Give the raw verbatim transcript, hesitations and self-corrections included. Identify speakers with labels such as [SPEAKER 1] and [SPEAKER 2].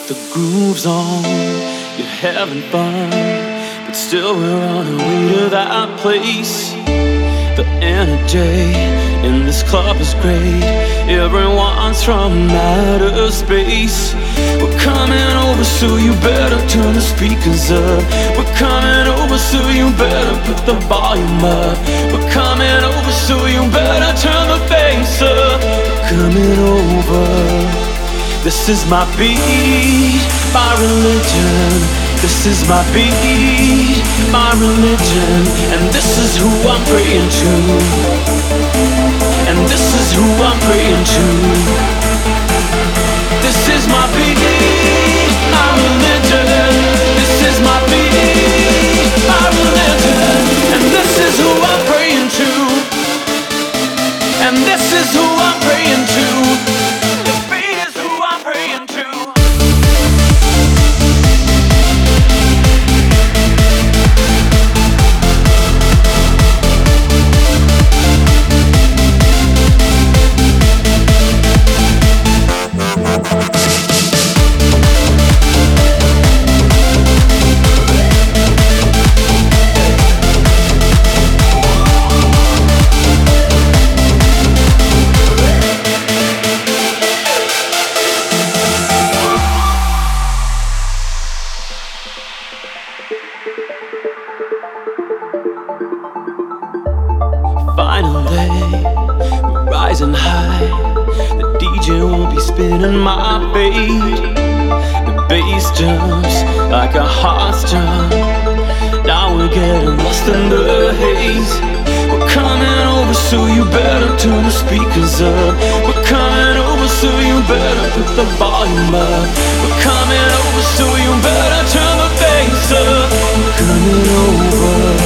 [SPEAKER 1] The groove's on, you're having fun, but still we're on our way to that place. The energy in this club is great. Everyone's from outer space. We're coming over, so you better turn the speakers up. We're coming over, so you better put the volume up. We're coming over, so you better turn the bass up. We're coming over. This is my beat, my religion. This is my beat, my religion. And this is who I'm praying to. And this is who I'm praying to. This is my beat, my religion. This is my beat, my religion. And this is who I'm praying to. And this is who I'm praying to. Finally, we're rising high. The D J won't be spinning my beat. The bass jumps like a heart's jump. Now we're getting lost in the haze. We're coming over, so you better turn the speakers up. We're coming over, so you better put the volume up. We're coming over, so you better turn the bass up. We're coming over.